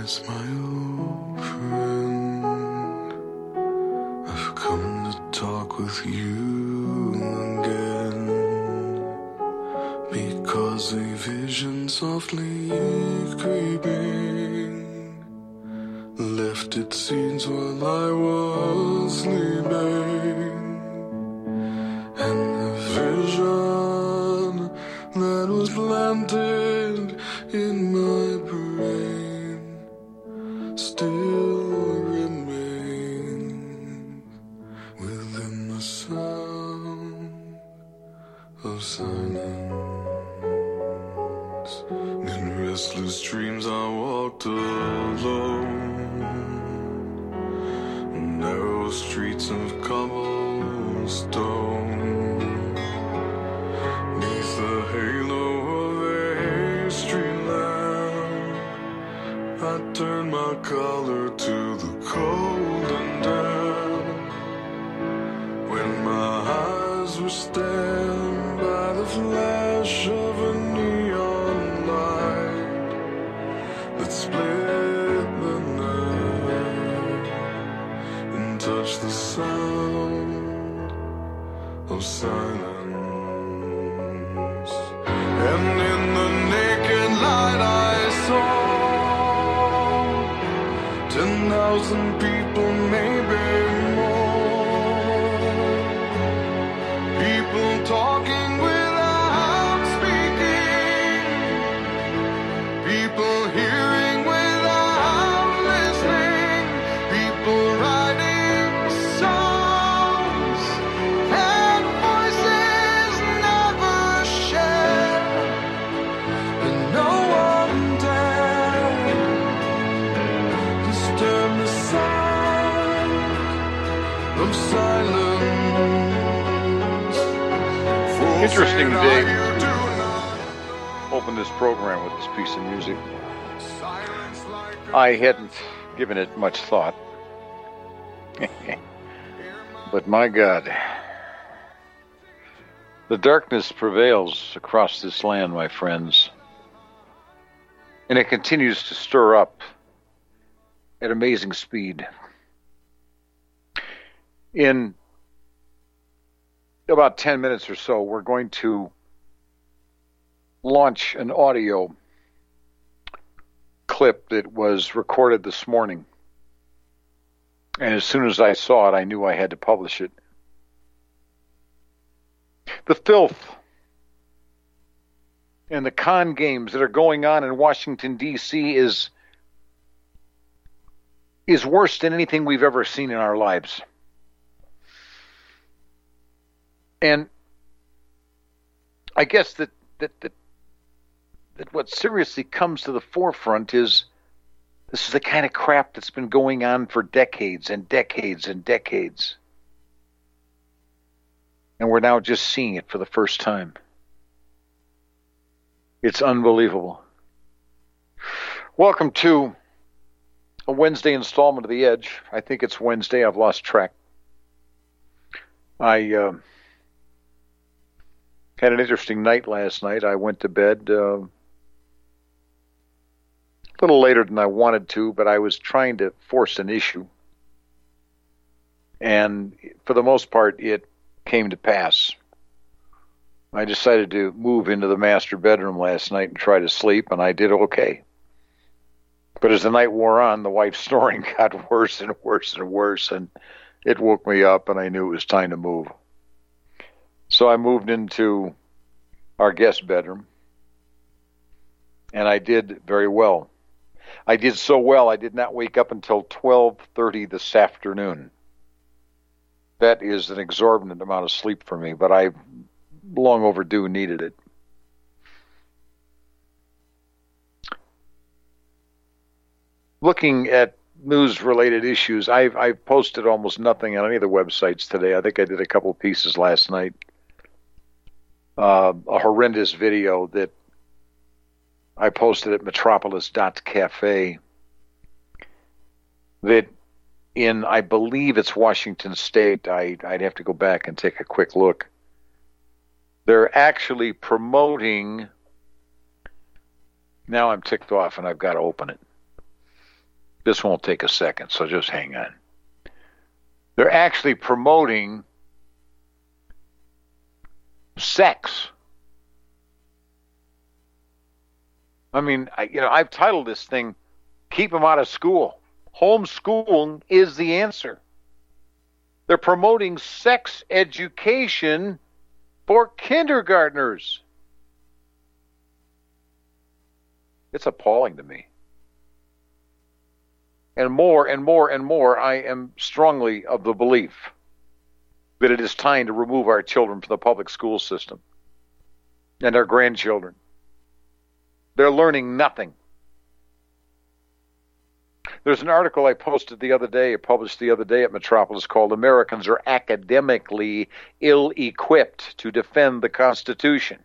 my old friend, I've come to talk with you again, because a vision softly creeping left its seeds while I was sleeping, and the vision that was planted in my brain still remains within the sound of silence. In restless dreams I walked alone, narrow streets of cobblestone, neath the halo of a street lamp, I turned my collar to the cold and damp, when my eyes were stabbed by the flash of a neon light that split the night and touched the sound of silence. And in the naked light I saw 10,000 people, maybe more, people talking without speaking, people hearing without listening, people writing songs and voices never shared, and no one dared disturb the sound of silence. Interesting day. Open this program with this piece of music. I hadn't given it much thought. But my God, the darkness prevails across this land, my friends. And it continues to stir up at amazing speed. In about 10 minutes or so, we're going to launch an audio clip that was recorded this morning. And as soon as I saw it, I knew I had to publish it. The filth and the con games that are going on in Washington, D.C. is worse than anything we've ever seen in our lives. And I guess that what seriously comes to the forefront is this is the kind of crap that's been going on for decades and decades and decades. And we're now just seeing it for the first time. It's unbelievable. Welcome to a Wednesday installment of The Edge. I think it's Wednesday. I've lost track. I had an interesting night last night. I went to bed a little later than I wanted to, but I was trying to force an issue. And for the most part, it came to pass. I decided to move into the master bedroom last night and try to sleep, and I did okay. But as the night wore on, the wife's snoring got worse and worse and worse, and it woke me up, and I knew it was time to move. So I moved into our guest bedroom, and I did very well. I did so well, I did not wake up until 12:30 this afternoon. That is an exorbitant amount of sleep for me, but I long overdue needed it. Looking at news-related issues, I've posted almost nothing on any of the websites today. I think I did a couple of pieces last night. A horrendous video that I posted at metropolis.cafe that in, I believe it's Washington State, I'd have to go back and take a quick look. They're actually promoting, now I'm ticked off and I've got to open it. This won't take a second, so just hang on. They're actually promoting sex. I mean, I've titled this thing, Keep Them Out of School. Homeschooling is the answer. They're promoting sex education for kindergartners. It's appalling to me. And more and more and more, I am strongly of the belief that it is time to remove our children from the public school system and our grandchildren. They're learning nothing. There's an article I published the other day at Metropolis called Americans Are Academically Ill-Equipped to Defend the Constitution.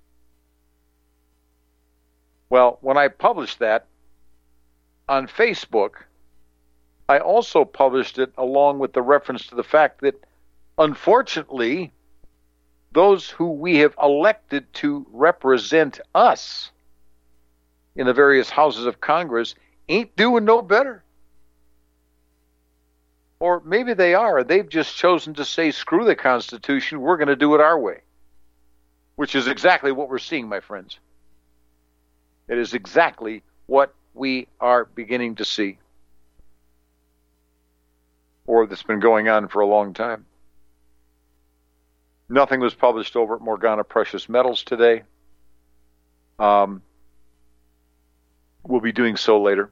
Well, when I published that on Facebook, I also published it along with the reference to the fact that, unfortunately, those who we have elected to represent us in the various houses of Congress ain't doing no better. Or maybe they are. They've just chosen to say, screw the Constitution, we're going to do it our way. Which is exactly what we're seeing, my friends. It is exactly what we are beginning to see. Or that's been going on for a long time. Nothing was published over at Morgana Precious Metals today. We'll be doing so later.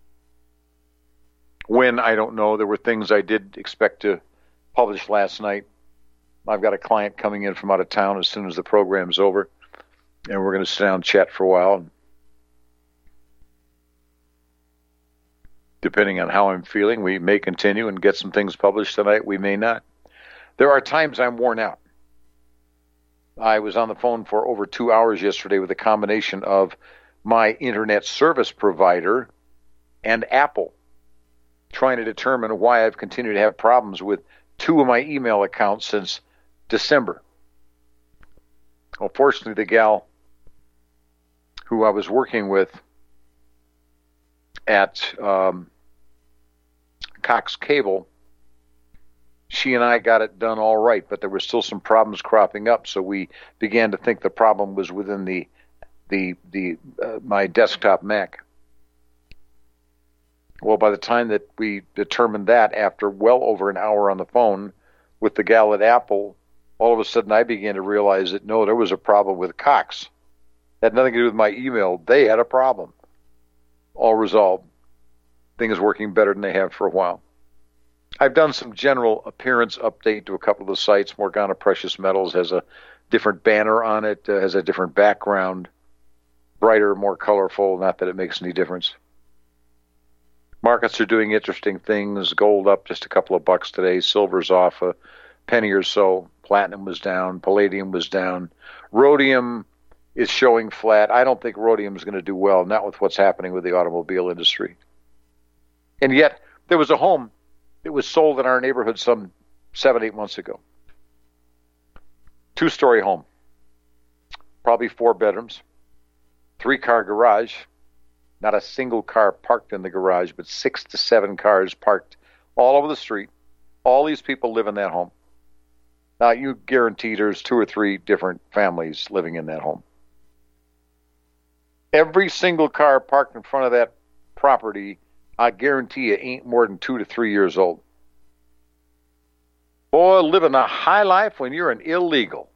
When, I don't know. There were things I did expect to publish last night. I've got a client coming in from out of town as soon as the program's over, and we're going to sit down and chat for a while. Depending on how I'm feeling, we may continue and get some things published tonight. We may not. There are times I'm worn out. I was on the phone for over 2 hours yesterday with a combination of my internet service provider and Apple, trying to determine why I've continued to have problems with 2 of my email accounts since December. Well, fortunately, the gal who I was working with at Cox Cable, she and I got it done all right, but there were still some problems cropping up, so we began to think the problem was within my desktop Mac. Well, by the time that we determined that, after well over an hour on the phone with the gal at Apple, all of a sudden I began to realize that no, there was a problem with Cox. It had nothing to do with my email. They had a problem. All resolved. Things working better than they have for a while. I've done some general appearance update to a couple of the sites. Morgana Precious Metals has a different banner on it, has a different background, brighter, more colorful, not that it makes any difference. Markets are doing interesting things. Gold up just a couple of bucks today. Silver's off a penny or so. Platinum was down. Palladium was down. Rhodium is showing flat. I don't think rhodium is going to do well, not with what's happening with the automobile industry. And yet, there was a home that was sold in our neighborhood some 7-8 months ago. 2-story home. Probably 4 bedrooms. 3-car garage. Not a single car parked in the garage, but 6 to 7 cars parked all over the street. All these people live in that home. Now, you guarantee there's 2 or 3 different families living in that home. Every single car parked in front of that property, I guarantee you, ain't more than 2 to 3 years old. Boy, living a high life when you're an illegal.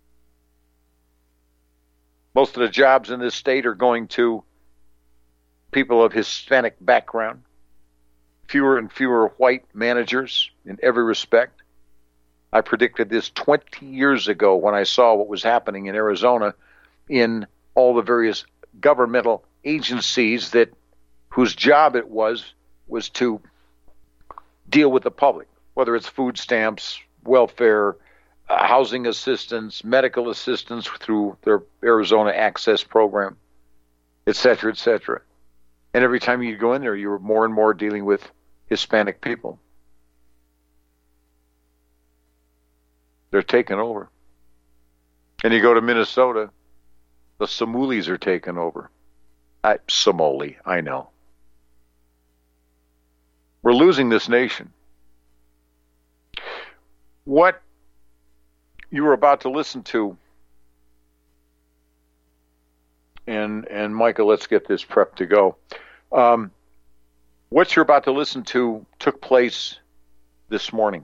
Most of the jobs in this state are going to people of Hispanic background. Fewer and fewer white managers in every respect. I predicted this 20 years ago when I saw what was happening in Arizona in all the various governmental agencies whose job it was to deal with the public, whether it's food stamps, welfare, housing assistance, medical assistance through their Arizona Access program, et cetera, et cetera. And every time you go in there, you were more and more dealing with Hispanic people. They're taken over. And you go to Minnesota, the Somalis are taken over. Somali, I know. We're losing this nation. What you were about to listen to, and Michael, let's get this prepped to go. What you're about to listen to took place this morning.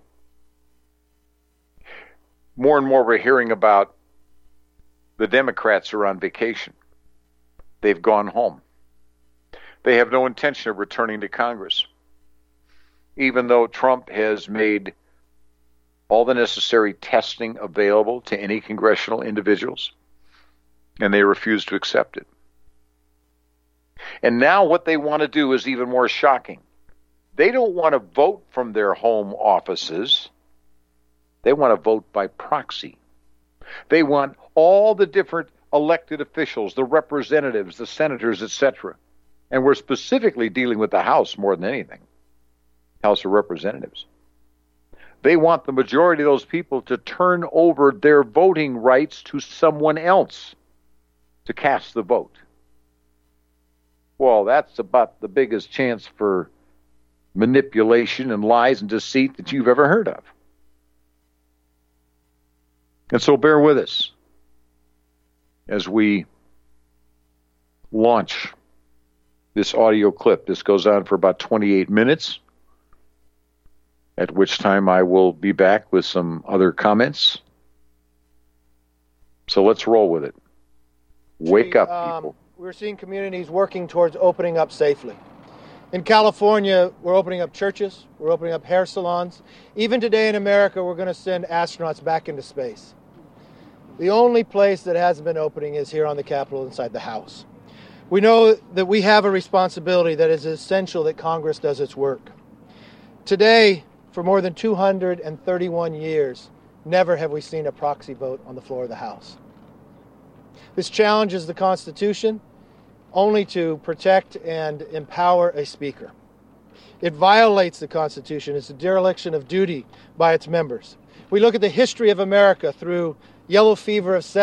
More and more we're hearing about the Democrats are on vacation. They've gone home. They have no intention of returning to Congress, even though Trump has made all the necessary testing available to any congressional individuals, and they refuse to accept it. And now what they want to do is even more shocking. They don't want to vote from their home offices. They want to vote by proxy. They want all the different elected officials, the representatives, the senators, etc. And we're specifically dealing with the House more than anything. House of Representatives. They want the majority of those people to turn over their voting rights to someone else to cast the vote. Well, that's about the biggest chance for manipulation and lies and deceit that you've ever heard of. And so bear with us as we launch this audio clip. This goes on for about 28 minutes, at which time I will be back with some other comments. So let's roll with it. Wake up, people. We're seeing communities working towards opening up safely. In California, we're opening up churches, we're opening up hair salons. Even today in America, we're going to send astronauts back into space. The only place that hasn't been opening is here on the Capitol inside the House. We know that we have a responsibility that is essential that Congress does its work. Today, for more than 231 years, never have we seen a proxy vote on the floor of the House. This challenges the Constitution only to protect and empower a speaker. It violates the Constitution. It's a dereliction of duty by its members. We look at the history of America through yellow fever of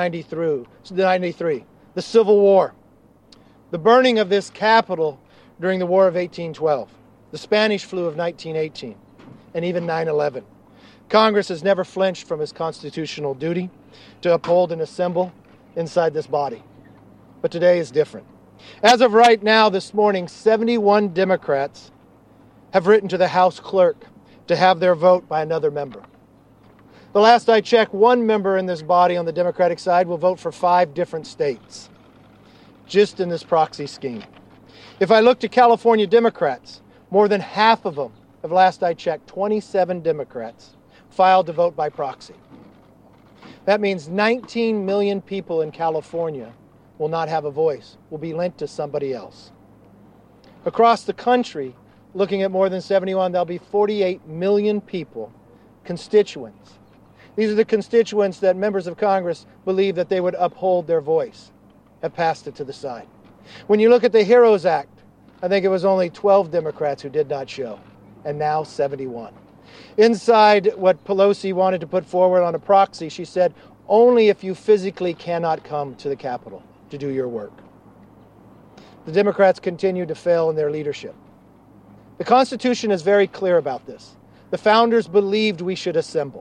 1793, the Civil War, the burning of this Capitol during the War of 1812, the Spanish flu of 1918, and even 9/11. Congress has never flinched from its constitutional duty to uphold and assemble inside this body. But today is different. As of right now, this morning, 71 Democrats have written to the House clerk to have their vote by another member. The last I checked, one member in this body on the Democratic side will vote for 5 different states, just in this proxy scheme. If I look to California Democrats, more than half of them, of last I checked, 27 Democrats, filed to vote by proxy. That means 19 million people in California will not have a voice, will be lent to somebody else. Across the country, looking at more than 71, there'll be 48 million people, constituents. These are the constituents that members of Congress believe that they would uphold their voice, have passed it to the side. When you look at the HEROES Act, I think it was only 12 Democrats who did not show, and now 71. Inside what Pelosi wanted to put forward on a proxy, she said, only if you physically cannot come to the Capitol to do your work. The Democrats continue to fail in their leadership. The Constitution is very clear about this. The founders believed we should assemble.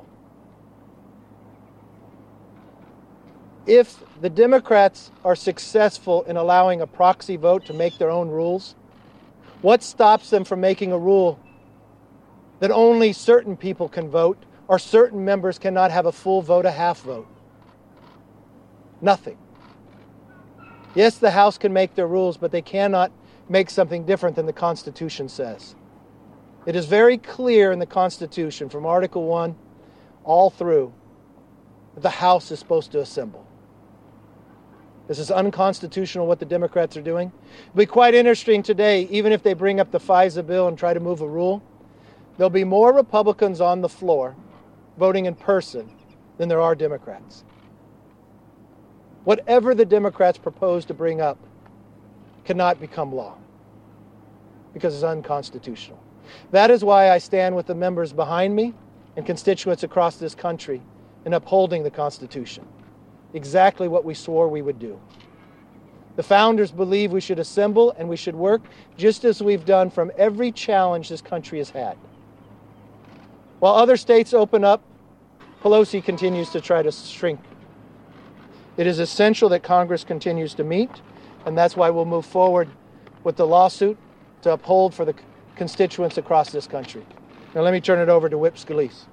If the Democrats are successful in allowing a proxy vote to make their own rules, what stops them from making a rule that only certain people can vote or certain members cannot have a full vote, a half vote? Nothing. Yes, the House can make their rules, but they cannot make something different than the Constitution says. It is very clear in the Constitution, from Article 1 all through, that the House is supposed to assemble. This is unconstitutional what the Democrats are doing. It'll be quite interesting today, even if they bring up the FISA bill and try to move a rule, there'll be more Republicans on the floor voting in person than there are Democrats. Whatever the Democrats propose to bring up cannot become law because it's unconstitutional. That is why I stand with the members behind me and constituents across this country in upholding the Constitution. Exactly what we swore we would do. The founders believe we should assemble and we should work just as we've done from every challenge this country has had. While other states open up, Pelosi continues to try to shrink. It is essential that Congress continues to meet, and that's why we'll move forward with the lawsuit to uphold for the constituents across this country. Now let me turn it over to Whip Scalise.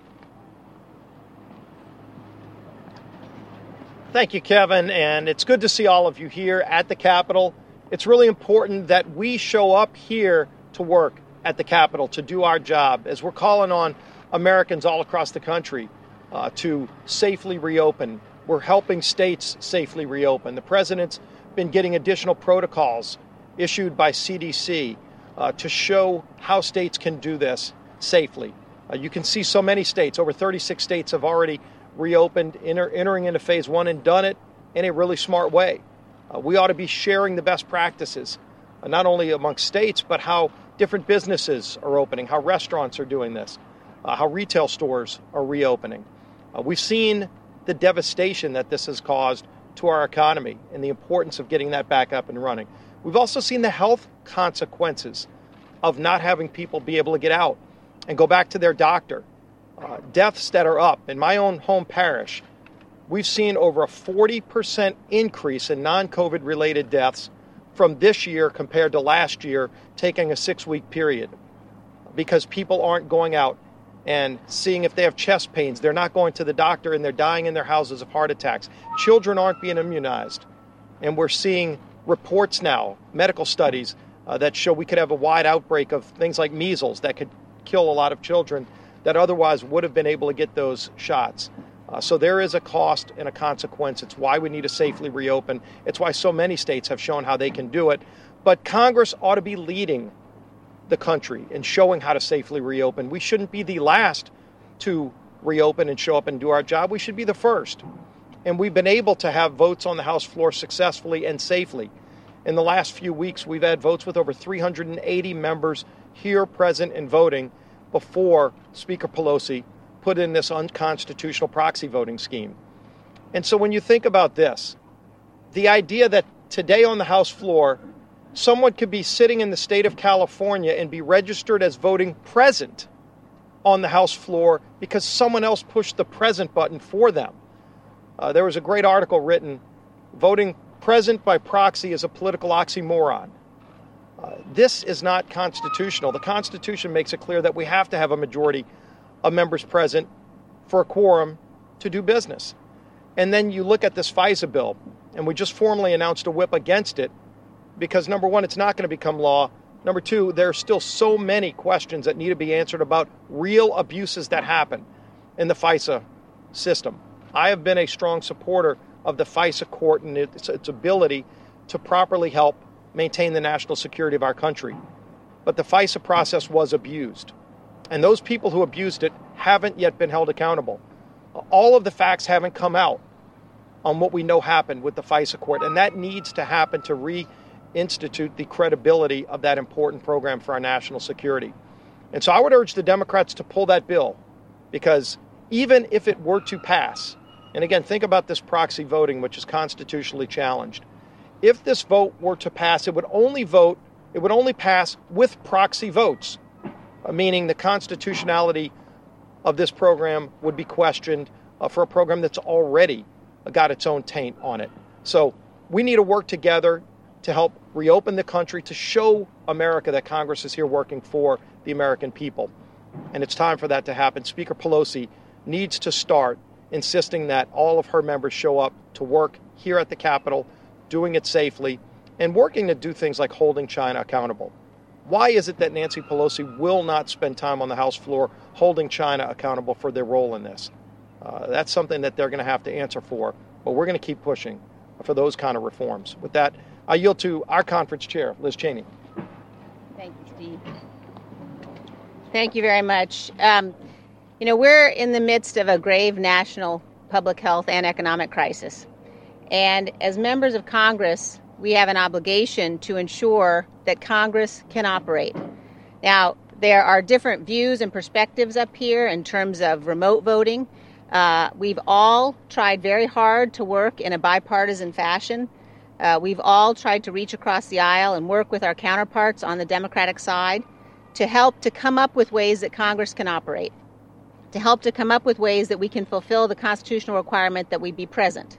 Thank you, Kevin, and it's good to see all of you here at the Capitol. It's really important that we show up here to work at the Capitol, to do our job, as we're calling on Americans all across the country to safely reopen. We're helping states safely reopen. The president's been getting additional protocols issued by CDC to show how states can do this safely. You can see so many states, over 36 states have already reopened, entering into phase one, and done it in a really smart way. We ought to be sharing the best practices, not only amongst states, but how different businesses are opening, how restaurants are doing this, how retail stores are reopening. We've seen the devastation that this has caused to our economy and the importance of getting that back up and running. We've also seen the health consequences of not having people be able to get out and go back to their doctor. Deaths that are up. In my own home parish, we've seen over a 40% increase in non-COVID related deaths from this year compared to last year, taking a 6-week period, because people aren't going out and seeing if they have chest pains. They're not going to the doctor, and they're dying in their houses of heart attacks. Children aren't being immunized. And we're seeing reports now, medical studies, that show we could have a wide outbreak of things like measles that could kill a lot of children that otherwise would have been able to get those shots. So there is a cost and a consequence. It's why we need to safely reopen. It's why so many states have shown how they can do it. But Congress ought to be leading the country in showing how to safely reopen. We shouldn't be the last to reopen and show up and do our job. We should be the first. And we've been able to have votes on the House floor successfully and safely. In the last few weeks, we've had votes with over 380 members here present and voting before Speaker Pelosi put in this unconstitutional proxy voting scheme. And so when you think about this, the idea that today on the House floor, someone could be sitting in the state of California and be registered as voting present on the House floor because someone else pushed the present button for them. There was a great article written, "Voting present by proxy is a political oxymoron." This is not constitutional. The Constitution makes it clear that we have to have a majority of members present for a quorum to do business. And then you look at this FISA bill, and we just formally announced a whip against it because, number one, it's not going to become law. Number two, there are still so many questions that need to be answered about real abuses that happen in the FISA system. I have been a strong supporter of the FISA court and its ability to properly help maintain the national security of our country. But the FISA process was abused. And those people who abused it haven't yet been held accountable. All of the facts haven't come out on what we know happened with the FISA court. And that needs to happen to reinstitute the credibility of that important program for our national security. And so I would urge the Democrats to pull that bill, because even if it were to pass, and again, think about this proxy voting, which is constitutionally challenged. If this vote were to pass, it would only pass with proxy votes, meaning the constitutionality of this program would be questioned for a program that's already got its own taint on it. So we need to work together to help reopen the country, to show America that Congress is here working for the American people. And it's time for that to happen. Speaker Pelosi needs to start insisting that all of her members show up to work here at the Capitol, doing it safely, and working to do things like holding China accountable. Why is it that Nancy Pelosi will not spend time on the House floor holding China accountable for their role in this? That's something that they're going to have to answer for, but we're going to keep pushing for those kind of reforms. With that, I yield to our conference chair, Liz Cheney. Thank you, Steve. Thank you very much. We're in the midst of a grave national public health and economic crisis. And as members of Congress, we have an obligation to ensure that Congress can operate. Now, there are different views and perspectives up here in terms of remote voting. We've all tried very hard to work in a bipartisan fashion We've all tried to reach across the aisle and work with our counterparts on the Democratic side to help to come up with ways that Congress can operate, to help to come up with ways that we can fulfill the constitutional requirement that we be present.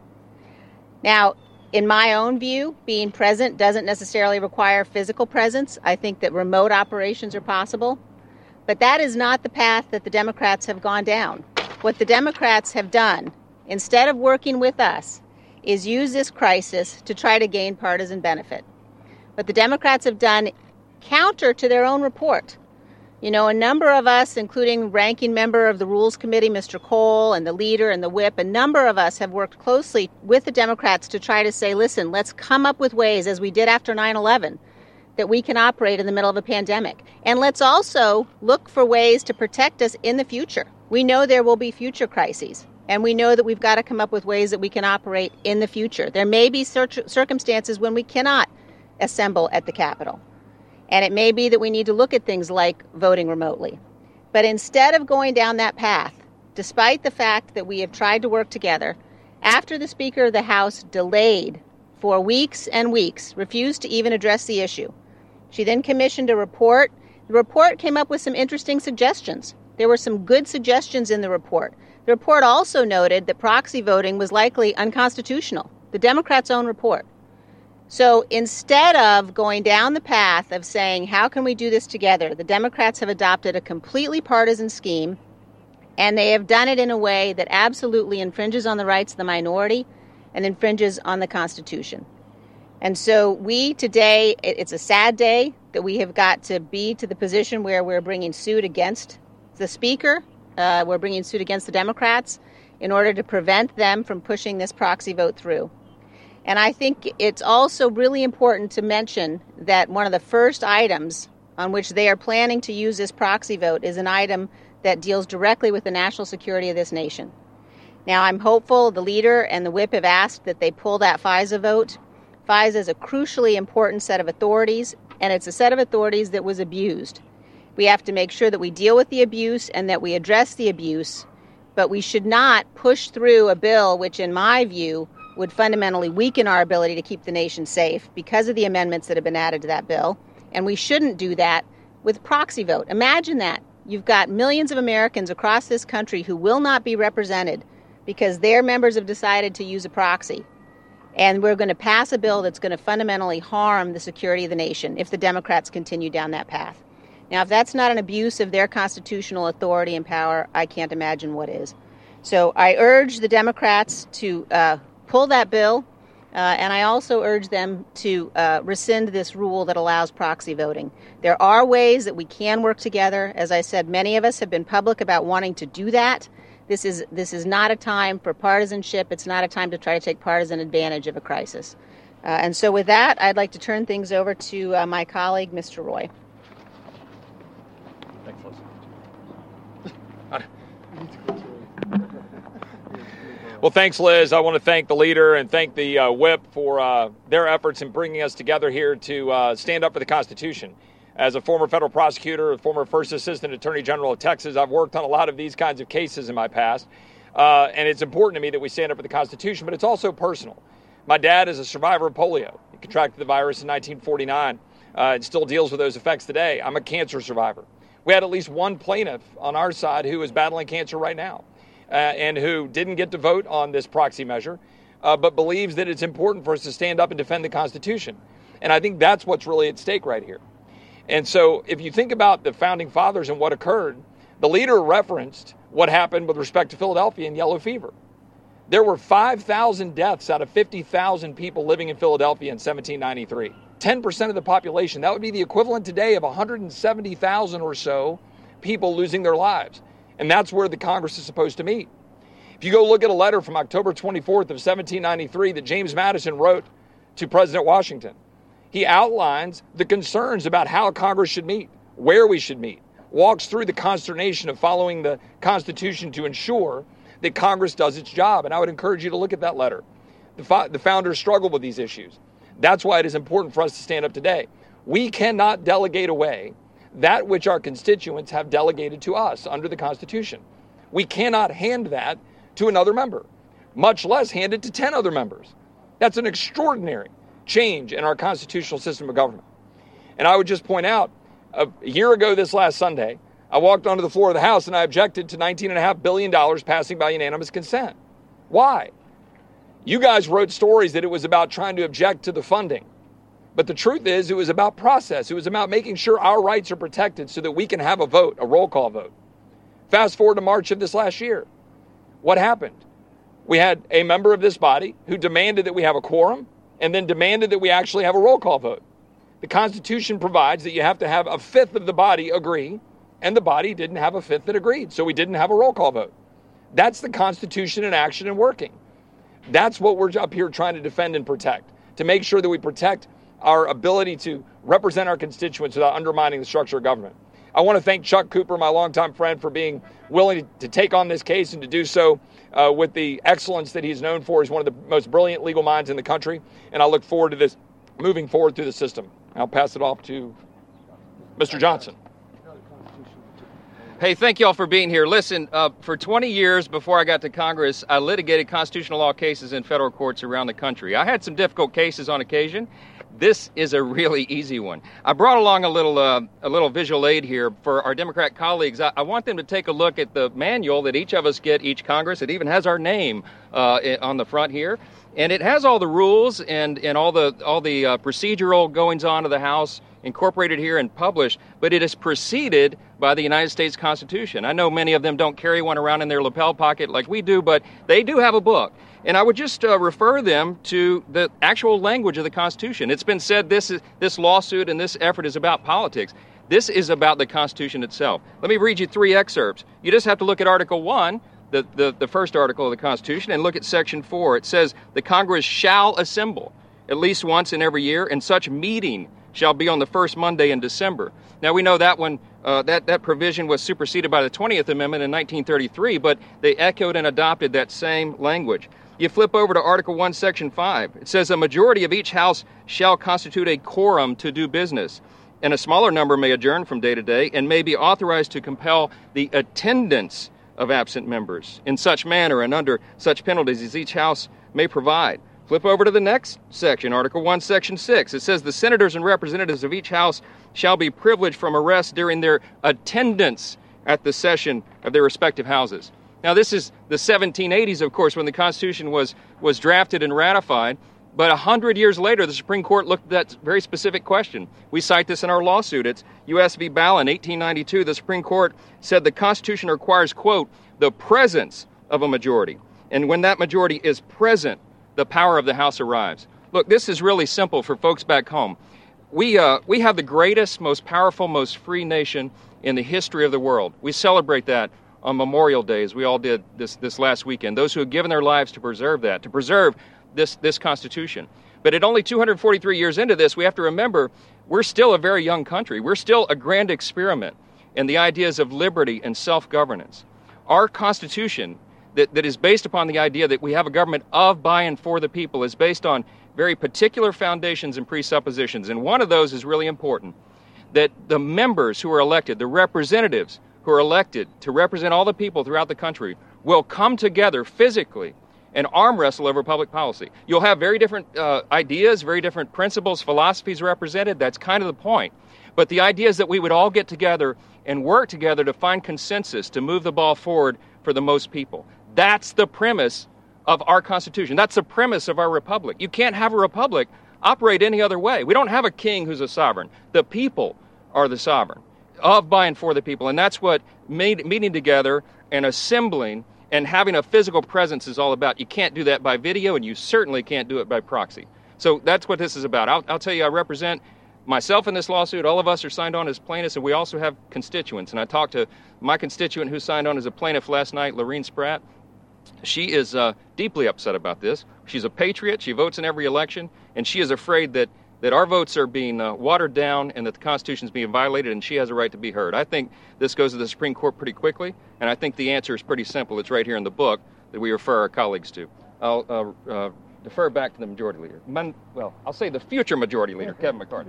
Now, in my own view, being present doesn't necessarily require physical presence. I think that remote operations are possible. But that is not the path that the Democrats have gone down. What the Democrats have done, instead of working with us, is use this crisis to try to gain partisan benefit. What the Democrats have done counter to their own report. You know, a number of us, including ranking member of the Rules Committee, Mr. Cole, and the leader and the whip, a number of us have worked closely with the Democrats to try to say, listen, let's come up with ways, as we did after 9/11, that we can operate in the middle of a pandemic. And let's also look for ways to protect us in the future. We know there will be future crises, and we know that we've got to come up with ways that we can operate in the future. There may be circumstances when we cannot assemble at the Capitol. And it may be that we need to look at things like voting remotely. But instead of going down that path, despite the fact that we have tried to work together, after the Speaker of the House delayed for weeks and weeks, refused to even address the issue, she then commissioned a report. The report came up with some interesting suggestions. There were some good suggestions in the report. The report also noted that proxy voting was likely unconstitutional, the Democrats' own report. So instead of going down the path of saying, how can we do this together, the Democrats have adopted a completely partisan scheme, and they have done it in a way that absolutely infringes on the rights of the minority and infringes on the Constitution. And so we today, it's a sad day that we have got to be to the position where we're bringing suit against the Speaker. We're bringing suit against the Democrats in order to prevent them from pushing this proxy vote through. And I think it's also really important to mention that one of the first items on which they are planning to use this proxy vote is an item that deals directly with the national security of this nation. Now, I'm hopeful the leader and the whip have asked that they pull that FISA vote. FISA is a crucially important set of authorities, and it's a set of authorities that was abused. We have to make sure that we deal with the abuse and that we address the abuse, but we should not push through a bill which, in my view, would fundamentally weaken our ability to keep the nation safe because of the amendments that have been added to that bill. And we shouldn't do that with proxy vote. Imagine that. You've got millions of Americans across this country who will not be represented because their members have decided to use a proxy. And we're going to pass a bill that's going to fundamentally harm the security of the nation if the Democrats continue down that path. Now, if that's not an abuse of their constitutional authority and power, I can't imagine what is. So I urge the Democrats to pull that bill, and I also urge them to rescind this rule that allows proxy voting. There are ways that we can work together. As I said, many of us have been public about wanting to do that. This is not a time for partisanship. It's not a time to try to take partisan advantage of a crisis. And so with that, I'd like to turn things over to my colleague, Mr. Roy. Thanks, Liz. Well, thanks, Liz. I want to thank the leader and thank the whip for their efforts in bringing us together here to stand up for the Constitution. As a former federal prosecutor, a former first assistant attorney general of Texas, I've worked on a lot of these kinds of cases in my past. And it's important to me that we stand up for the Constitution, but it's also personal. My dad is a survivor of polio. He contracted the virus in 1949 and still deals with those effects today. I'm a cancer survivor. We had at least one plaintiff on our side who is battling cancer right now and who didn't get to vote on this proxy measure, but believes that it's important for us to stand up and defend the Constitution. And I think that's what's really at stake right here. And so if you think about the founding fathers and what occurred, the leader referenced what happened with respect to Philadelphia and yellow fever. There were 5,000 deaths out of 50,000 people living in Philadelphia in 1793. 10% of the population. That would be the equivalent today of 170,000 or so people losing their lives. And that's where the Congress is supposed to meet. If you go look at a letter from October 24th of 1793 that James Madison wrote to President Washington, he outlines the concerns about how Congress should meet, where we should meet, walks through the consternation of following the Constitution to ensure that Congress does its job. And I would encourage you to look at that letter. The founders struggled with these issues. That's why it is important for us to stand up today. We cannot delegate away that which our constituents have delegated to us under the Constitution. We cannot hand that to another member, much less hand it to 10 other members. That's an extraordinary change in our constitutional system of government. And I would just point out, a year ago this last Sunday, I walked onto the floor of the House and I objected to $19.5 billion passing by unanimous consent. Why? You guys wrote stories that it was about trying to object to the funding. But the truth is, it was about process. It was about making sure our rights are protected so that we can have a vote, a roll call vote. Fast forward to March of this last year. What happened? We had a member of this body who demanded that we have a quorum and then demanded that we actually have a roll call vote. The Constitution provides that you have to have a fifth of the body agree, and the body didn't have a fifth that agreed, so we didn't have a roll call vote. That's the Constitution in action and working. That's what we're up here trying to defend and protect, to make sure that we protect our ability to represent our constituents without undermining the structure of government. I want to thank Chuck Cooper, my longtime friend, for being willing to take on this case and to do so with the excellence that he's known for. He's one of the most brilliant legal minds in the country, and I look forward to this moving forward through the system. I'll pass it off to Mr. Johnson. Hey, thank you all for being here. Listen, for 20 years before I got to Congress, I litigated constitutional law cases in federal courts around the country. I had some difficult cases on occasion. This is a really easy one. I brought along a little visual aid here for our Democrat colleagues. I want them to take a look at the manual that each of us get each Congress. It even has our name on the front here, and it has all the rules and all the procedural goings on of the House incorporated here and published. But it is preceded by the United States Constitution. I know many of them don't carry one around in their lapel pocket like we do, but they do have a book. And I would just refer them to the actual language of the Constitution. It's been said this lawsuit and this effort is about politics. This is about the Constitution itself. Let me read you 3 excerpts. You just have to look at Article 1, the first article of the Constitution, and look at Section 4. It says, the Congress shall assemble at least once in every year, and such meeting shall be on the first Monday in December. Now, we know that one, that provision was superseded by the 20th Amendment in 1933, but they echoed and adopted that same language. You flip over to Article 1, Section 5. It says, a majority of each house shall constitute a quorum to do business, and a smaller number may adjourn from day to day and may be authorized to compel the attendance of absent members in such manner and under such penalties as each house may provide. Flip over to the next section, Article 1, Section 6. It says, the senators and representatives of each house shall be privileged from arrest during their attendance at the session of their respective houses. Now, this is the 1780s, of course, when the Constitution was drafted and ratified. But 100 years later, the Supreme Court looked at that very specific question. We cite this in our lawsuit. It's U.S. v. Ballin, 1892. The Supreme Court said the Constitution requires, quote, the presence of a majority. And when that majority is present, the power of the House arrives. Look, this is really simple for folks back home. We have the greatest, most powerful, most free nation in the history of the world. We celebrate that on Memorial Day, as we all did this last weekend. Those who have given their lives to preserve that, to preserve this Constitution. But at only 243 years into this, we have to remember we're still a very young country. We're still a grand experiment in the ideas of liberty and self-governance. Our Constitution, that is based upon the idea that we have a government of, by, and for the people, is based on very particular foundations and presuppositions. And one of those is really important, that the members who are elected, the representatives who are elected to represent all the people throughout the country, will come together physically and arm wrestle over public policy. You'll have very different ideas, very different principles, philosophies represented. That's kind of the point. But the idea is that we would all get together and work together to find consensus, to move the ball forward for the most people. That's the premise of our Constitution. That's the premise of our republic. You can't have a republic operate any other way. We don't have a king who's a sovereign. The people are the sovereign, of, by, and for the people. And that's what meeting together and assembling and having a physical presence is all about. You can't do that by video, and you certainly can't do it by proxy. So that's what this is about. I'll tell you, I represent myself in this lawsuit. All of us are signed on as plaintiffs, and we also have constituents. And I talked to my constituent who signed on as a plaintiff last night, Lorene Spratt. She is deeply upset about this. She's a patriot. She votes in every election, and she is afraid that our votes are being watered down and that the Constitution is being violated, and she has a right to be heard. I think this goes to the Supreme Court pretty quickly, and I think the answer is pretty simple. It's right here in the book that we refer our colleagues to. I'll defer back to the majority leader. I'll say the future majority leader, Kevin McCarthy.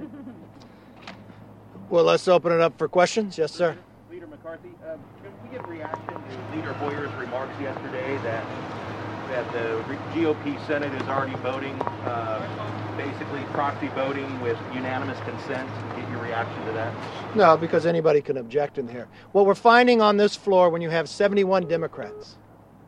Well, let's open it up for questions. Yes, sir. Leader McCarthy, can we get a reaction to Leader Boyer's remarks yesterday that that the GOP Senate is already voting, basically proxy voting with unanimous consent? Get your reaction to that? No, because anybody can object in here. What we're finding on this floor, when you have 71 Democrats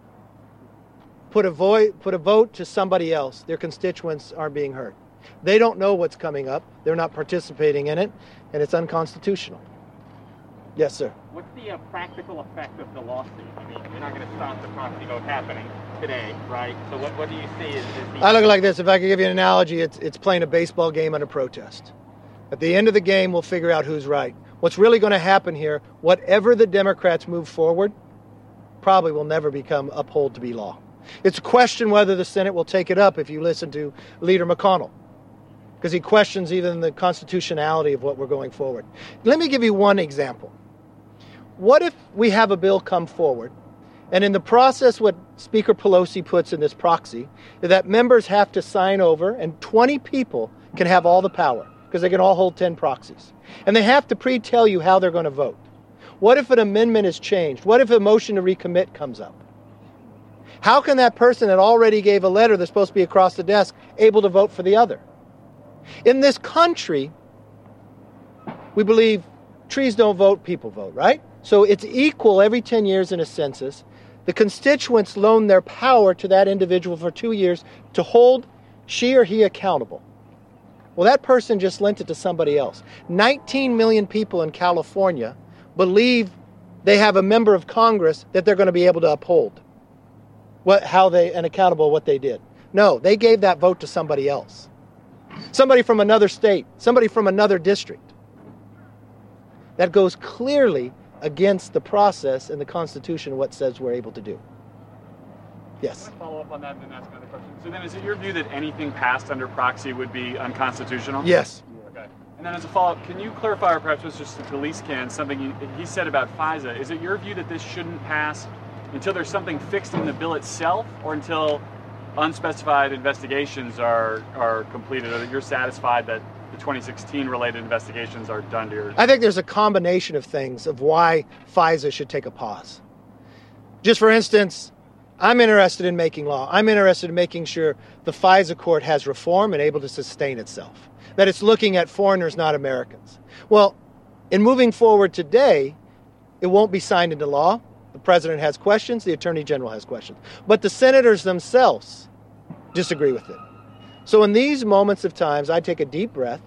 put a vote to somebody else, their constituents aren't being heard. They don't know what's coming up. They're not participating in it, and it's unconstitutional. Yes, sir. What's the practical effect of the lawsuit? I mean, you're not going to stop the proxy vote happening today, right? So what do you see is the... I look like this. If I could give you an analogy, it's playing a baseball game on a protest. At the end of the game, we'll figure out who's right. What's really going to happen here, whatever the Democrats move forward, probably will never become upheld to be law. It's a question whether the Senate will take it up if you listen to Leader McConnell, because he questions even the constitutionality of what we're going forward. Let me give you one example. What if we have a bill come forward, and in the process what Speaker Pelosi puts in this proxy is that members have to sign over, and 20 people can have all the power, because they can all hold 10 proxies. And they have to pre-tell you how they're going to vote. What if an amendment is changed? What if a motion to recommit comes up? How can that person that already gave a letter that's supposed to be across the desk able to vote for the other? In this country, we believe trees don't vote, people vote, right? So it's equal every 10 years in a census. The constituents loan their power to that individual for 2 years to hold she or he accountable. Well, that person just lent it to somebody else. 19 million people in California believe they have a member of Congress that they're going to be able to uphold and accountable what they did. No, they gave that vote to somebody else. Somebody from another state, somebody from another district. That goes clearly against the process and the Constitution, what says we're able to do. Yes. I want to follow up on that and then ask another question. So then is it your view that anything passed under proxy would be unconstitutional? Yes. Okay. And then as a follow-up, can you clarify, or perhaps it's just the police can, something he said about FISA. Is it your view that this shouldn't pass until there's something fixed in the bill itself, or until unspecified investigations are completed, or that you're satisfied that the 2016 related investigations are done to your... I think there's a combination of things of why FISA should take a pause. Just for instance, I'm interested in making law. I'm interested in making sure the FISA court has reform and able to sustain itself, that it's looking at foreigners, not Americans. Well, in moving forward today, it won't be signed into law. The president has questions, the attorney general has questions, but the senators themselves disagree with it. So in these moments of times, I take a deep breath,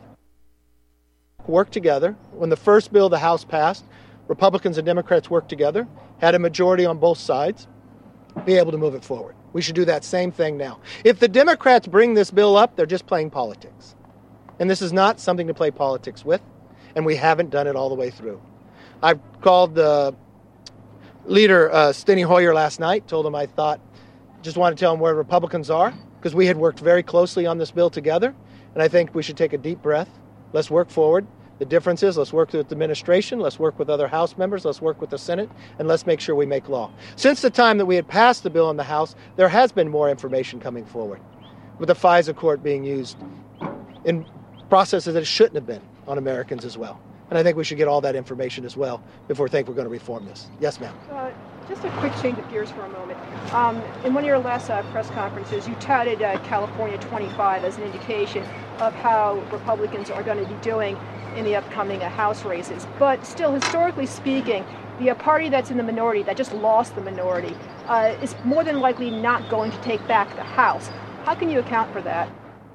work together. When the first bill the House passed, Republicans and Democrats worked together, had a majority on both sides, be able to move it forward. We should do that same thing now. If the Democrats bring this bill up, they're just playing politics. And this is not something to play politics with, and we haven't done it all the way through. I called the leader, Steny Hoyer, last night, told him I just want to tell him where Republicans are, because we had worked very closely on this bill together, and I think we should take a deep breath. Let's work forward. The difference is, let's work with the administration, let's work with other House members, let's work with the Senate, and let's make sure we make law. Since the time that we had passed the bill in the House, there has been more information coming forward, with the FISA court being used in processes that it shouldn't have been on Americans as well. And I think we should get all that information as well if we think we're going to reform this. Yes, ma'am. Just a quick change of gears for a moment. In one of your last press conferences, you touted California 25 as an indication of how Republicans are going to be doing in the upcoming House races. But still, historically speaking, the party that's in the minority, that just lost the minority, is more than likely not going to take back the House. How can you account for that?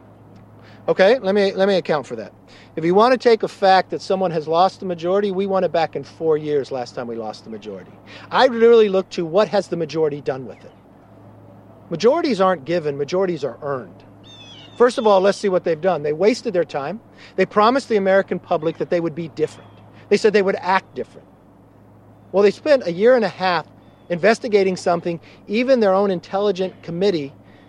Okay, let me account for that. If you want to take a fact that someone has lost the majority, we won it back in 4 years last time we lost the majority. I really look to what has the majority done with it. Majorities aren't given, majorities are earned. First of all, let's see what they've done. They wasted their time. They promised the American public that they would be different. They said they would act different. Well, they spent a year and a half investigating something even their own intelligent committee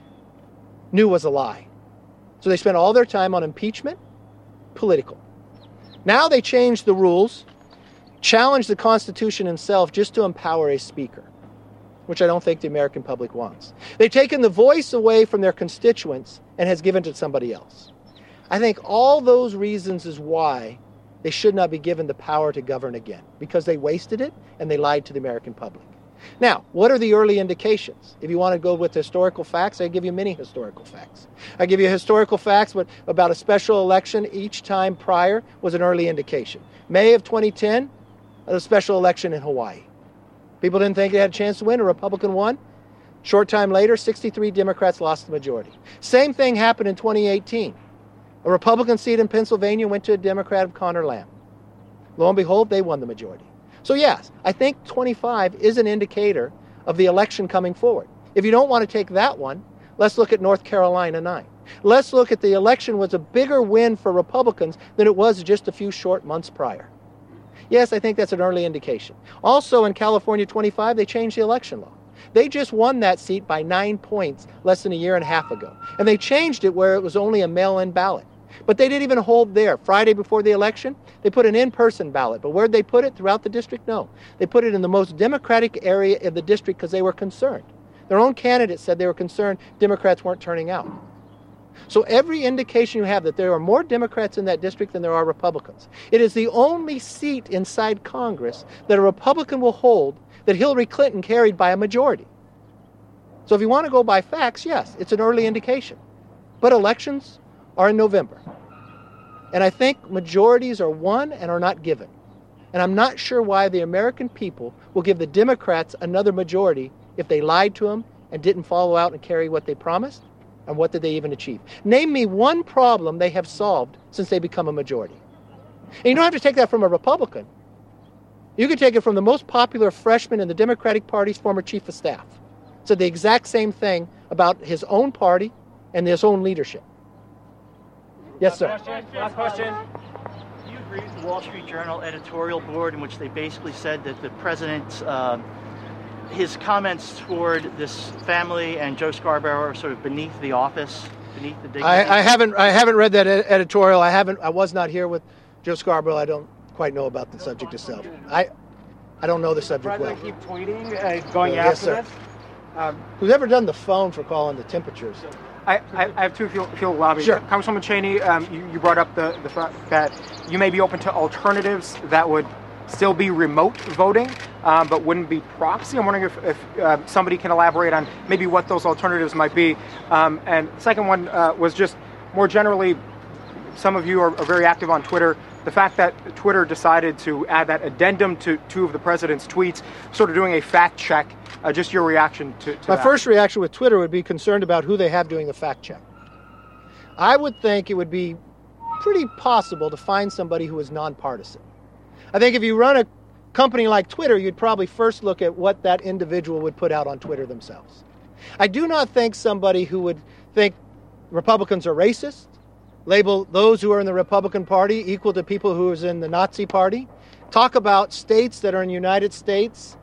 knew was a lie. So they spent all their time on impeachment, political. Now they changed the rules, challenged the Constitution itself just to empower a speaker, which I don't think the American public wants. They've taken the voice away from their constituents and has given it to somebody else. I think all those reasons is why they should not be given the power to govern again, because they wasted it and they lied to the American public. Now, what are the early indications? If you want to go with historical facts, I give you many historical facts. I give you historical facts about a special election each time prior was an early indication. May of 2010, a special election in Hawaii. People didn't think they had a chance to win. A Republican won. Short time later, 63 Democrats lost the majority. Same thing happened in 2018. A Republican seat in Pennsylvania went to a Democrat of Connor Lamb. Lo and behold, they won the majority. So yes, I think 25 is an indicator of the election coming forward. If you don't want to take that one, let's look at North Carolina 9. Let's look at the election was a bigger win for Republicans than it was just a few short months prior. Yes, I think that's an early indication. Also in California 25, they changed the election law. They just won that seat by 9 points less than a year and a half ago. And they changed it where it was only a mail-in ballot. But they didn't even hold there. Friday before the election, they put an in-person ballot. But where'd they put it? Throughout the district? No. They put it in the most Democratic area of the district because they were concerned. Their own candidate said they were concerned Democrats weren't turning out. So every indication you have that there are more Democrats in that district than there are Republicans. It is the only seat inside Congress that a Republican will hold that Hillary Clinton carried by a majority. So if you want to go by facts, yes, it's an early indication. But elections are in November. And I think majorities are won and are not given. And I'm not sure why the American people will give the Democrats another majority if they lied to them and didn't follow out and carry what they promised. And what did they even achieve? Name me one problem they have solved since they become a majority. And you don't have to take that from a Republican. You can take it from the most popular freshman in the Democratic Party's former chief of staff. Said the exact same thing about his own party and his own leadership. Yes, sir. Last question. Do you agree with the Wall Street Journal editorial board in which they basically said that the president's his comments toward this family and Joe Scarborough are sort of beneath the office, beneath the dignity? I haven't read that editorial. I was not here with Joe Scarborough. I don't quite know about the subject itself. I don't know the subject well. Keep tweeting, going yes, after this. Who's ever done the phone for calling the temperatures? I have two, if you'll allow me. Sure. Congresswoman Cheney, you brought up the fact that you may be open to alternatives that would still be remote voting, but wouldn't be proxy. I'm wondering if somebody can elaborate on maybe what those alternatives might be. And the second one was just more generally, some of you are very active on Twitter. The fact that Twitter decided to add that addendum to two of the president's tweets, sort of doing a fact check, just your reaction to that. My first reaction with Twitter would be concerned about who they have doing the fact check. I would think it would be pretty possible to find somebody who is nonpartisan. I think if you run a company like Twitter, you'd probably first look at what that individual would put out on Twitter themselves. I do not think somebody who would think Republicans are racist, label those who are in the Republican Party equal to people who are in the Nazi Party, talk about states that are in the United States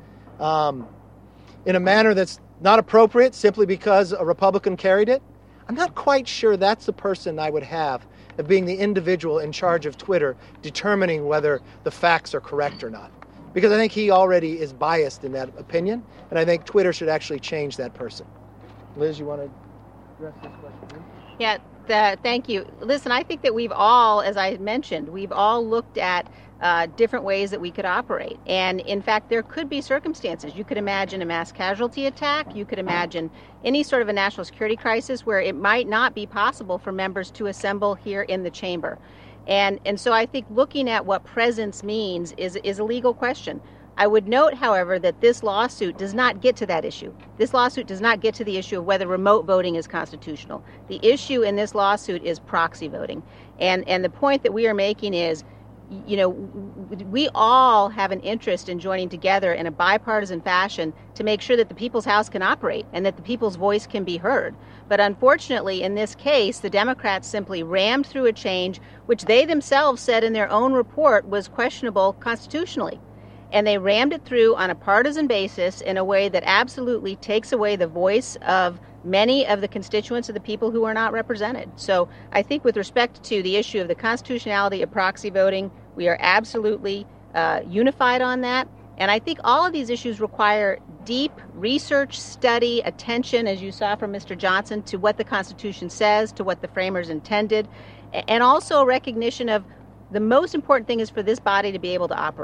in a manner that's not appropriate simply because a Republican carried it. I'm not quite sure that's the person I would have of being the individual in charge of Twitter determining whether the facts are correct or not. Because I think he already is biased in that opinion, and I think Twitter should actually change that person. Liz, you want to address this question? Yeah, thank you. Listen, I think that we've all, as I mentioned, we've all looked at different ways that we could operate. And in fact, there could be circumstances. You could imagine a mass casualty attack. You could imagine any sort of a national security crisis where it might not be possible for members to assemble here in the chamber. And so I think looking at what presence means is a legal question. I would note, however, that this lawsuit does not get to that issue. This lawsuit does not get to the issue of whether remote voting is constitutional. The issue in this lawsuit is proxy voting. And the point that we are making is, you know, we all have an interest in joining together in a bipartisan fashion to make sure that the people's house can operate and that the people's voice can be heard. But unfortunately, in this case, the Democrats simply rammed through a change which they themselves said in their own report was questionable constitutionally. And they rammed it through on a partisan basis in a way that absolutely takes away the voice of many of the constituents of the people who are not represented. So I think with respect to the issue of the constitutionality of proxy voting, we are absolutely unified on that. And I think all of these issues require deep research, study, attention, as you saw from Mr. Johnson, to what the Constitution says, to what the framers intended, and also a recognition of the most important thing is for this body to be able to operate.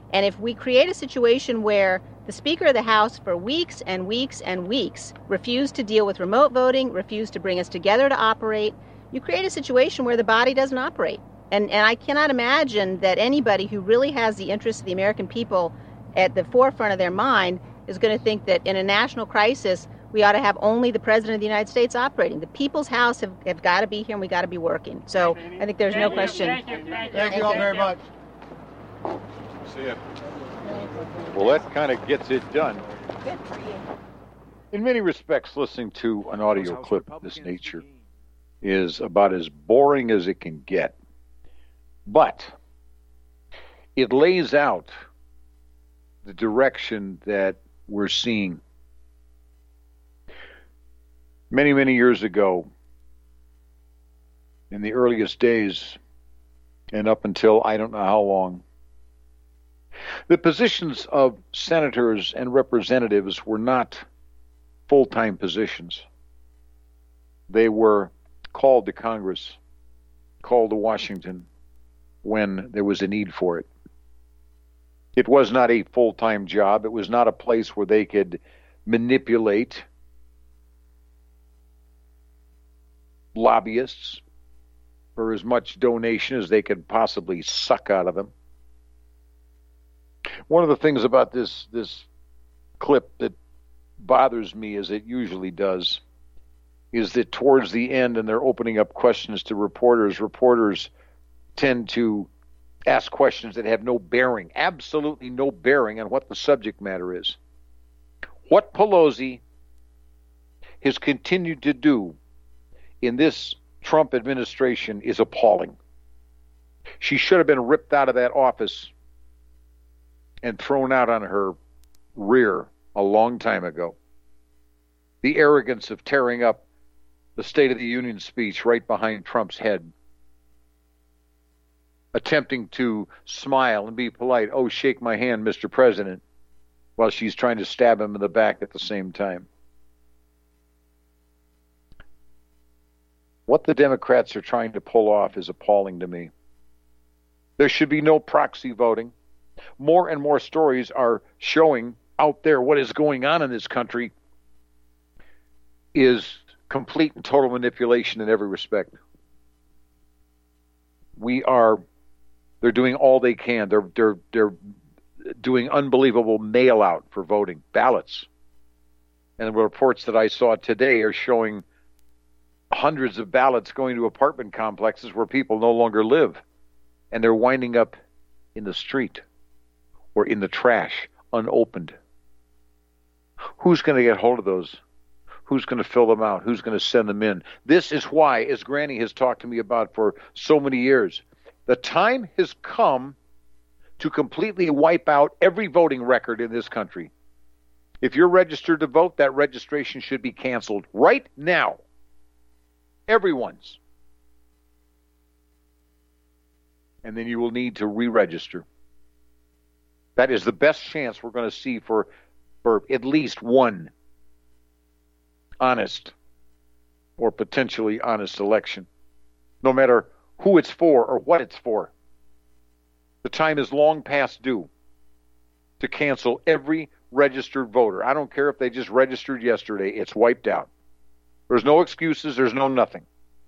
And if we create a situation where the Speaker of the House for weeks and weeks and weeks refused to deal with remote voting, refused to bring us together to operate, you create a situation where the body doesn't operate. And I cannot imagine that anybody who really has the interests of the American people at the forefront of their mind is going to think that in a national crisis, we ought to have only the President of the United States operating. The People's House have got to be here, and we got to be working. So I think there's no question. Thank you all very much. See ya. Well, that kind of gets it done. Good for you. In many respects, listening to an audio clip of this nature is about as boring as it can get. But it lays out the direction that we're seeing. Many, many years ago, in the earliest days, and up until I don't know how long, the positions of senators and representatives were not full-time positions. They were called to Congress, called to Washington when there was a need for it. It was not a full-time job. It was not a place where they could manipulate lobbyists for as much donation as they could possibly suck out of them. One of the things about this clip that bothers me, as it usually does, is that towards the end, and they're opening up questions to reporters tend to ask questions that have no bearing, absolutely no bearing on what the subject matter is. What Pelosi has continued to do in this Trump administration is appalling. She should have been ripped out of that office and thrown out on her rear a long time ago. The arrogance of tearing up the State of the Union speech right behind Trump's head, attempting to smile and be polite, "Oh, shake my hand, Mr. President," while she's trying to stab him in the back at the same time. What the Democrats are trying to pull off is appalling to me. There should be no proxy voting. More and more stories are showing out there what is going on in this country is complete and total manipulation in every respect. They're doing all they can. They're doing unbelievable mail out for voting, ballots. And the reports that I saw today are showing hundreds of ballots going to apartment complexes where people no longer live. And they're winding up in the street or in the trash, unopened. Who's going to get hold of those? Who's going to fill them out? Who's going to send them in? This is why, as Granny has talked to me about for so many years, the time has come to completely wipe out every voting record in this country. If you're registered to vote, that registration should be canceled right now. Everyone's. And then you will need to re-register. That is the best chance we're going to see for at least one honest or potentially honest election, no matter who it's for or what it's for. The time is long past due to cancel every registered voter. I don't care if they just registered yesterday. It's wiped out. There's no excuses. There's no nothing.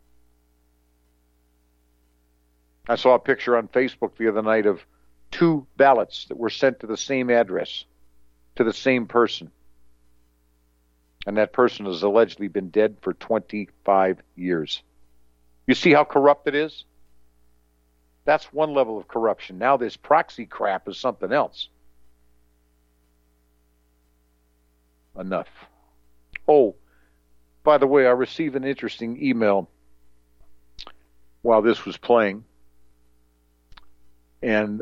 I saw a picture on Facebook the other night of 2 ballots that were sent to the same address, to the same person. And that person has allegedly been dead for 25 years. You see how corrupt it is? That's one level of corruption. Now this proxy crap is something else. Enough. Oh, by the way, I received an interesting email while this was playing. And,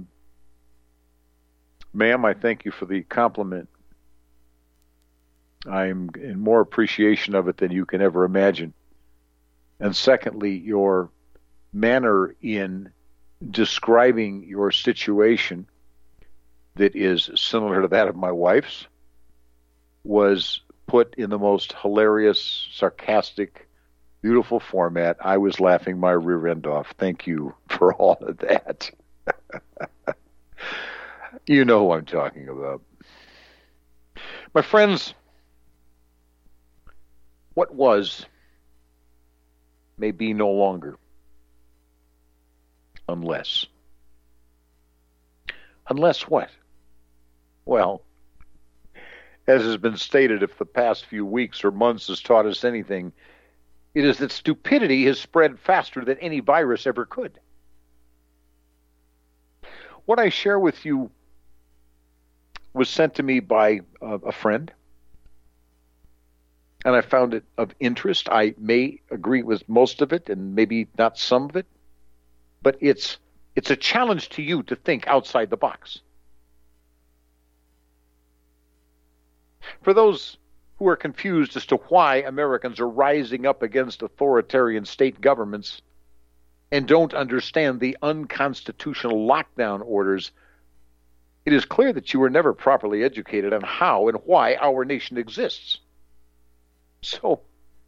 ma'am, I thank you for the compliment. I'm in more appreciation of it than you can ever imagine. And secondly, your manner in describing your situation that is similar to that of my wife's was put in the most hilarious, sarcastic, beautiful format. I was laughing my rear end off. Thank you for all of that. You know who I'm talking about. My friends, what was may be no longer. Unless. Unless what? Well, as has been stated, if the past few weeks or months has taught us anything, it is that stupidity has spread faster than any virus ever could. What I share with you was sent to me by a friend, and I found it of interest. I may agree with most of it and maybe not some of it, but it's a challenge to you to think outside the box. For those who are confused as to why Americans are rising up against authoritarian state governments and don't understand the unconstitutional lockdown orders, it is clear that you were never properly educated on how and why our nation exists. So,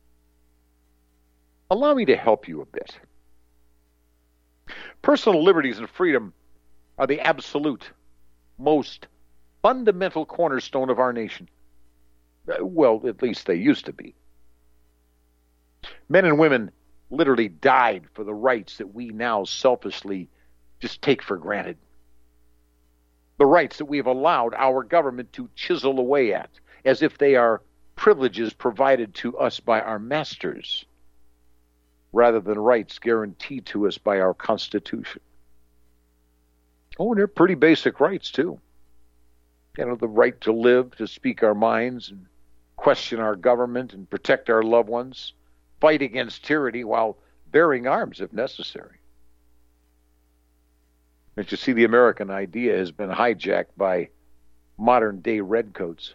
allow me to help you a bit. Personal liberties and freedom are the absolute, most fundamental cornerstone of our nation. Well, at least they used to be. Men and women literally died for the rights that we now selfishly just take for granted. The rights that we have allowed our government to chisel away at, as if they are privileges provided to us by our masters, rather than rights guaranteed to us by our Constitution. Oh, and they're pretty basic rights, too. You know, the right to live, to speak our minds, and question our government, and protect our loved ones, fight against tyranny while bearing arms if necessary. But you see, the American idea has been hijacked by modern-day redcoats.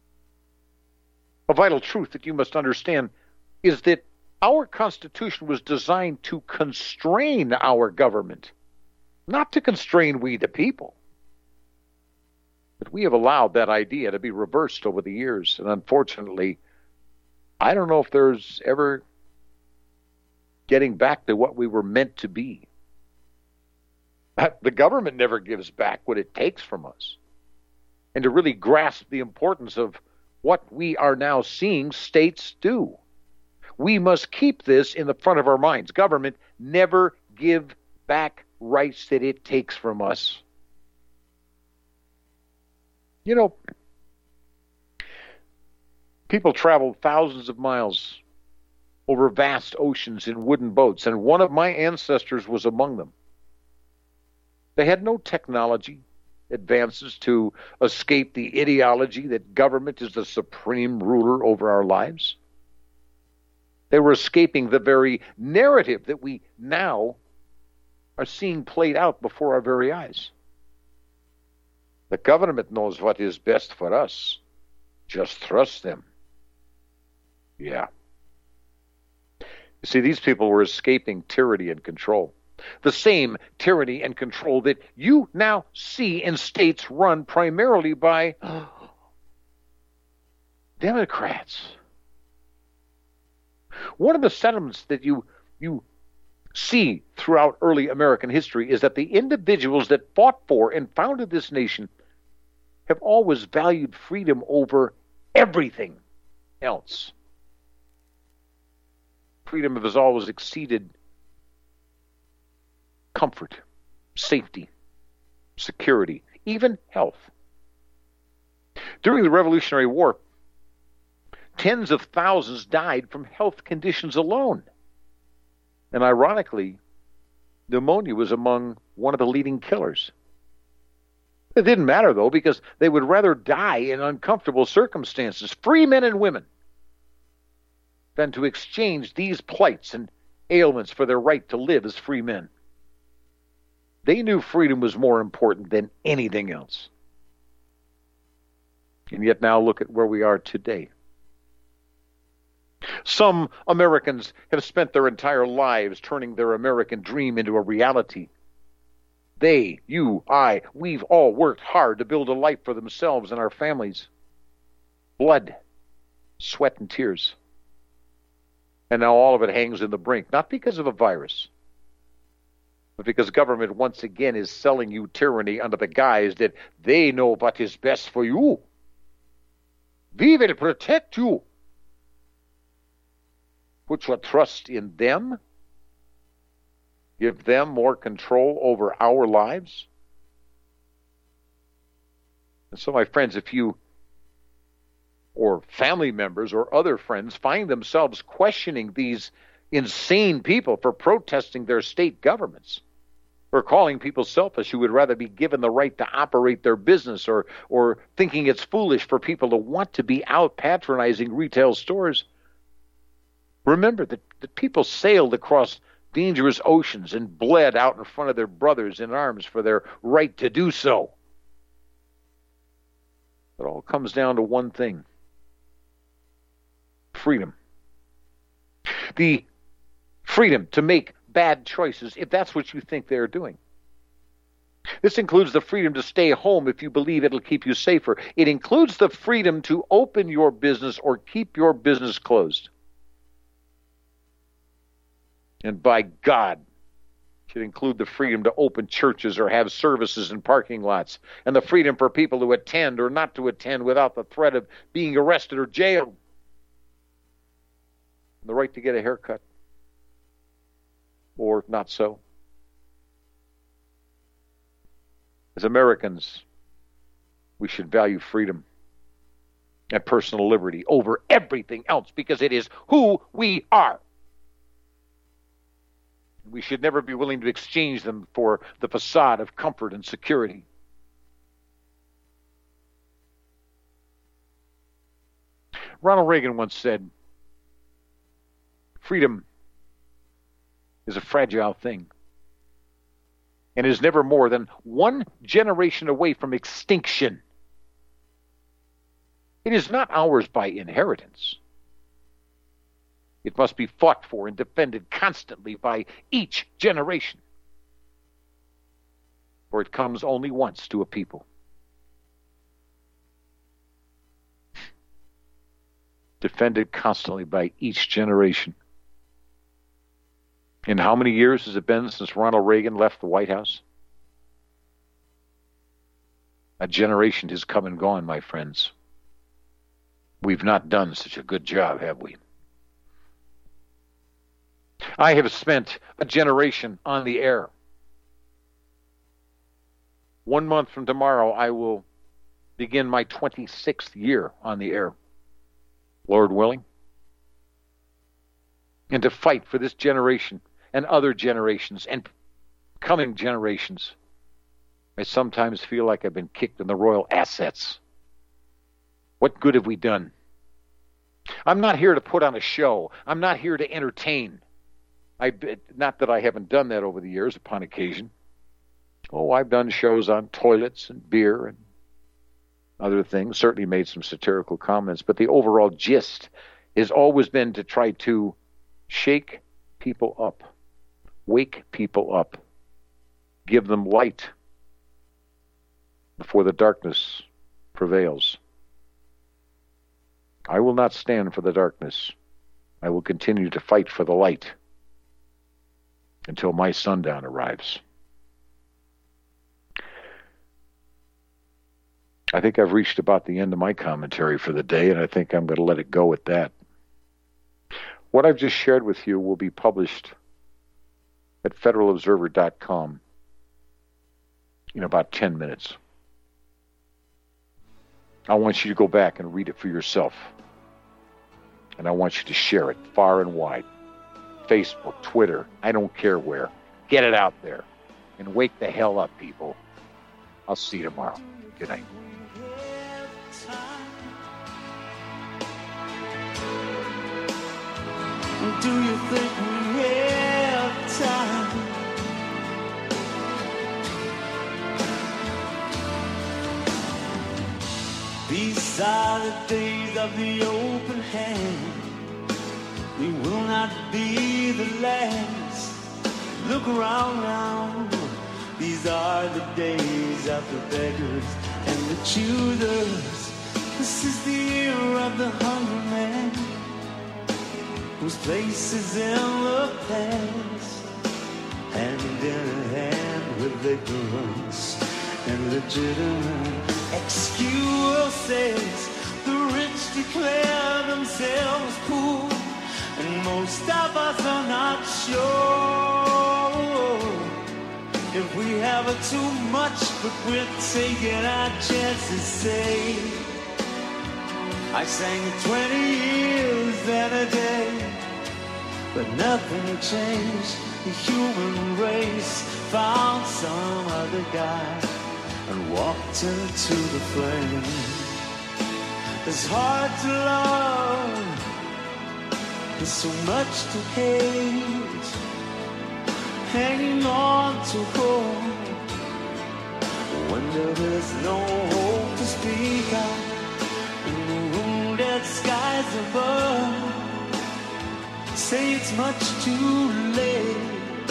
A vital truth that you must understand is that our Constitution was designed to constrain our government, not to constrain we the people. But we have allowed that idea to be reversed over the years, and unfortunately, I don't know if there's ever getting back to what we were meant to be. The government never gives back what it takes from us. And to really grasp the importance of what we are now seeing states do, we must keep this in the front of our minds. Government never give back rights that it takes from us. You know, people traveled thousands of miles over vast oceans in wooden boats, and one of my ancestors was among them. They had no technology advances to escape the ideology that government is the supreme ruler over our lives. They were escaping the very narrative that we now are seeing played out before our very eyes. The government knows what is best for us. Just trust them. Yeah. You see, these people were escaping tyranny and control. The same tyranny and control that you now see in states run primarily by Democrats. One of the sentiments that you see throughout early American history is that the individuals that fought for and founded this nation have always valued freedom over everything else. Freedom has always exceeded comfort, safety, security, even health. During the Revolutionary War, tens of thousands died from health conditions alone. And ironically, pneumonia was among one of the leading killers. It didn't matter, though, because they would rather die in uncomfortable circumstances, free men and women, than to exchange these plights and ailments for their right to live as free men. They knew freedom was more important than anything else. And yet now look at where we are today. Some Americans have spent their entire lives turning their American dream into a reality. They, you, I, we've all worked hard to build a life for themselves and our families. Blood, sweat, and tears. And now all of it hangs in the brink, not because of a virus, but because government once again is selling you tyranny under the guise that they know what is best for you. We will protect you. Put your trust in them. Give them more control over our lives. And so, my friends, if you or family members or other friends find themselves questioning these insane people for protesting their state governments, or calling people selfish who would rather be given the right to operate their business, or thinking it's foolish for people to want to be out patronizing retail stores, remember that people sailed across dangerous oceans and bled out in front of their brothers in arms for their right to do so. It all comes down to one thing: freedom. The freedom to make bad choices if that's what you think they're doing. This includes the freedom to stay home if you believe it'll keep you safer. It includes the freedom to open your business or keep your business closed. And by God, it should include the freedom to open churches or have services in parking lots, and the freedom for people to attend or not to attend without the threat of being arrested or jailed. And the right to get a haircut. Or not so. As Americans, we should value freedom and personal liberty over everything else because it is who we are. We should never be willing to exchange them for the facade of comfort and security. Ronald Reagan once said, freedom is a fragile thing and is never more than one generation away from extinction. It is not ours by inheritance. It must be fought for and defended constantly by each generation, for it comes only once to a people. Defended constantly by each generation. And how many years has it been since Ronald Reagan left the White House? A generation has come and gone, my friends. We've not done such a good job, have we? I have spent a generation on the air. 1 month from tomorrow, I will begin my 26th year on the air, Lord willing. And to fight for this generation and other generations and coming generations, I sometimes feel like I've been kicked in the royal assets. What good have we done? I'm not here to put on a show. I'm not here to entertain. Not that I haven't done that over the years upon occasion. Oh, I've done shows on toilets and beer and other things, certainly made some satirical comments, but the overall gist has always been to try to shake people up, wake people up, give them light before the darkness prevails. I will not stand for the darkness. I will continue to fight for the light until my sundown arrives. I think I've reached about the end of my commentary for the day, and I think I'm going to let it go at that. What I've just shared with you will be published at federalobserver.com in about 10 minutes. I want you to go back and read it for yourself. And I want you to share it far and wide. Facebook, Twitter, I don't care where. Get it out there. And wake the hell up, people. I'll see you tomorrow. Good night. Do you think we have time? These are the days of the open hand. We will not be the last. Look around now. These are the days of the beggars and the choosers. This is the year of the hungry man, whose place is in the past. hand in hand with ignorance and legitimate excuses. The rich declare themselves poor, and most of us are not sure if we have too much, but we're taking our chances. Say, I sang 20 years and a day, but nothing changed. The human race found some other guy and walked into the flame. It's hard to love, there's so much to hate, hanging on to hope when there is no hope to speak out in the wounded skies above. Say it's much too late,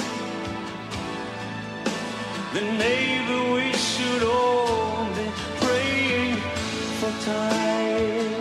then maybe we should all be praying for time.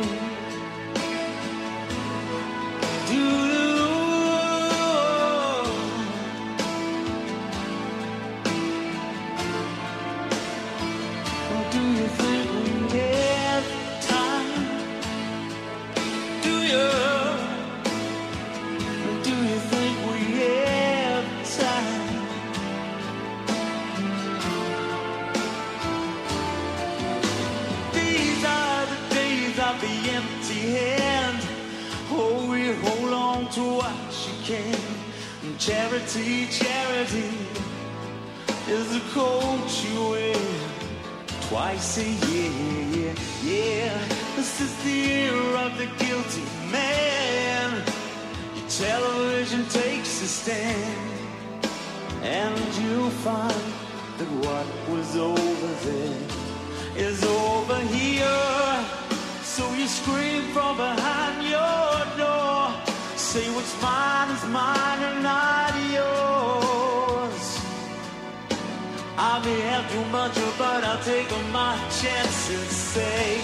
To what she can. Charity, charity is the coat you wear twice a year. Yeah, this is the year of the guilty man. Your television takes a stand, and you'll find that what was over there is over here. So you scream from behind your door, say what's mine is mine and not yours. I may have too much, but I'll take my chances. Say,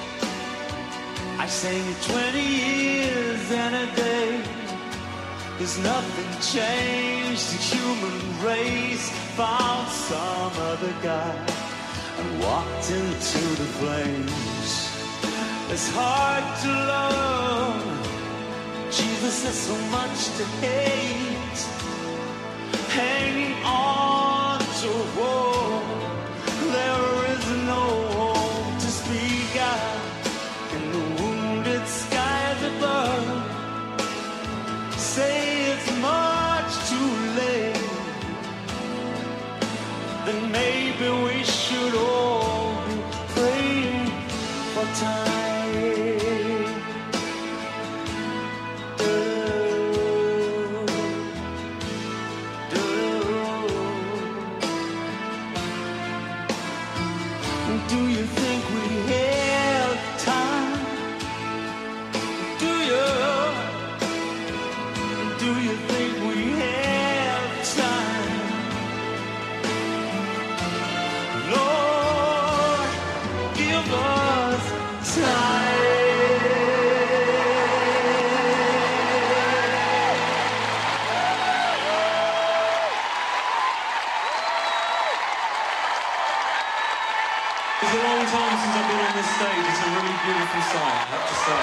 I sang 20 years and a day. There's nothing changed. The human race found some other guy and walked into the flames. It's hard to love. Jesus has so much to hate, hanging on to hope. There is no hope to speak out in the wounded skies above. Say it's much too late, then maybe we should all be praying for time. Do you think we have time? Do you think we have time? Lord, give us time. It's a long time since I've been on this stage. It's a really beautiful song, I have to say.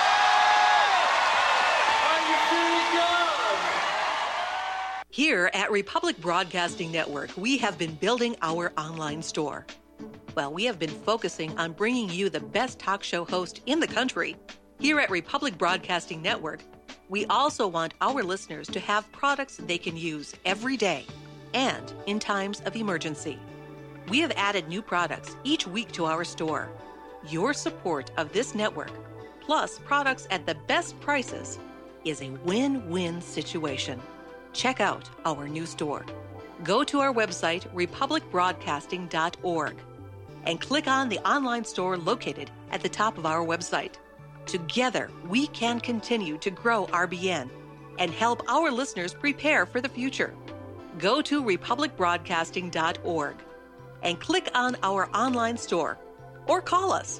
Here at Republic Broadcasting Network, we have been building our online store. Well, we have been focusing on bringing you the best talk show host in the country. Here at Republic Broadcasting Network, we also want our listeners to have products they can use every day and in times of emergency. We have added new products each week to our store. Your support of this network, plus products at the best prices, is a win-win situation. Check out our new store. Go to our website, republicbroadcasting.org, and click on the online store located at the top of our website. Together, we can continue to grow RBN and help our listeners prepare for the future. Go to republicbroadcasting.org and click on our online store or call us.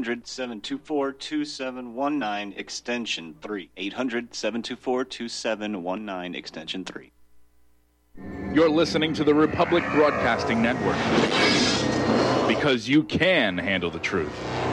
800-724-2719, extension 3. 800-724-2719, extension 3. You're listening to the Republic Broadcasting Network. Because you can handle the truth.